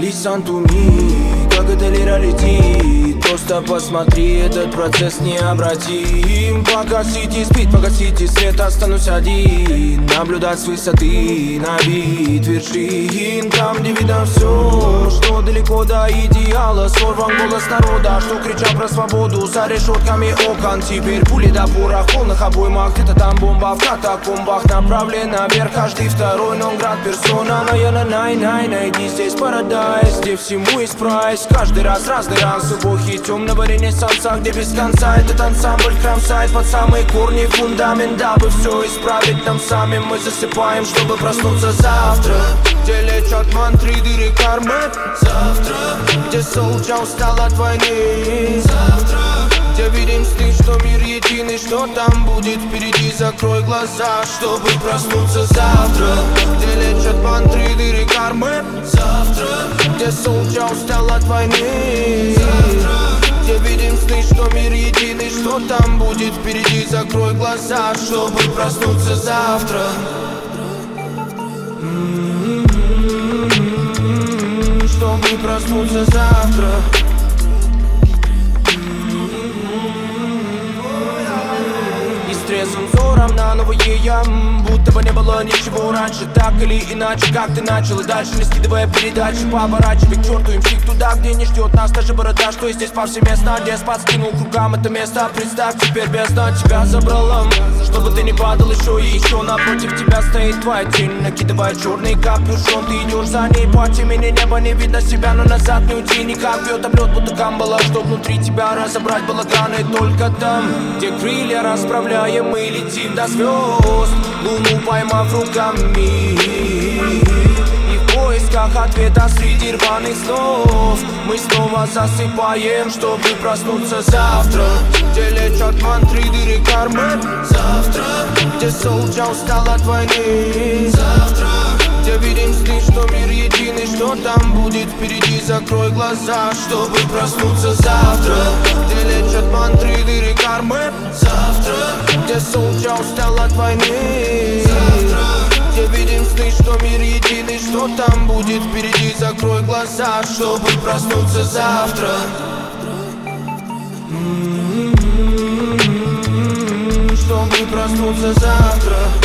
Listen to me, как это лира летит. Просто посмотри, этот процесс необратим. Пока сити спит, погасите свет, останусь один. Наблюдать с высоты, на вид вершин. Там, где видно все, что далеко до идеала. Сорван голос народа, что кричал про свободу. За решетками окон теперь пули до пора в полных обоймах. Где-то там бомба в катакомбах, направлена вверх. Каждый второй нонград персона. Но я найди здесь парадайз, где всему есть прайс. Каждый раз разный ранг эпохи темного ренессанса, где без конца этот ансамбль кромсает под самые корни фундамент. Дабы все исправить нам самим, мы засыпаем, чтобы проснуться завтра. Где лечат мантры, дыры кармы. Завтра. Где солнце устал от войны. Завтра. Где видим сны, что мир единый, что там будет впереди. Закрой глаза, чтобы проснуться завтра. Где лечат мантры, дыры кармы. Завтра. Где солнце устал от войны. Завтра. Где видим сны, что мир единый, что там будет впереди. Закрой глаза, чтобы проснуться завтра. Чтобы проснуться завтра. И с трезвым взором на новое я, будто бы не было ничего раньше. Так или иначе, как ты начал, и дальше не скидывая передачи. Поворачивай к черту имщик туда, где не ждет нас даже борода. Что здесь повсеместно, деспот скинул к рукам это место. Представь, теперь бездна тебя забрала. Чтобы ты не падал еще и еще. Напротив тебя стоит твоя тень, накидывая черный капюшон. Ты идешь за ней по темени неба, не видно себя, но назад не уйти никак. Бьет облет, будто камбала, что внутри тебя разобрать балаганы. Только там, где крылья расправляем, мы летим до звезд, луну поймав руками. И в поисках ответа среди рваных снов мы снова засыпаем, чтобы проснуться завтра. Где лечат мантры, дыры кармы. Завтра. Где солнце устал от войны. Завтра. Где видим сны, что мир единый, что там будет впереди. Закрой глаза, чтобы проснуться завтра. Где лечат мантры, дыры кармы. Завтра. Где солнце устал от войны. Завтра. Где видим сны, что мир единый, что там будет впереди. Закрой глаза, чтобы проснуться завтра. Чтобы проснуться завтра.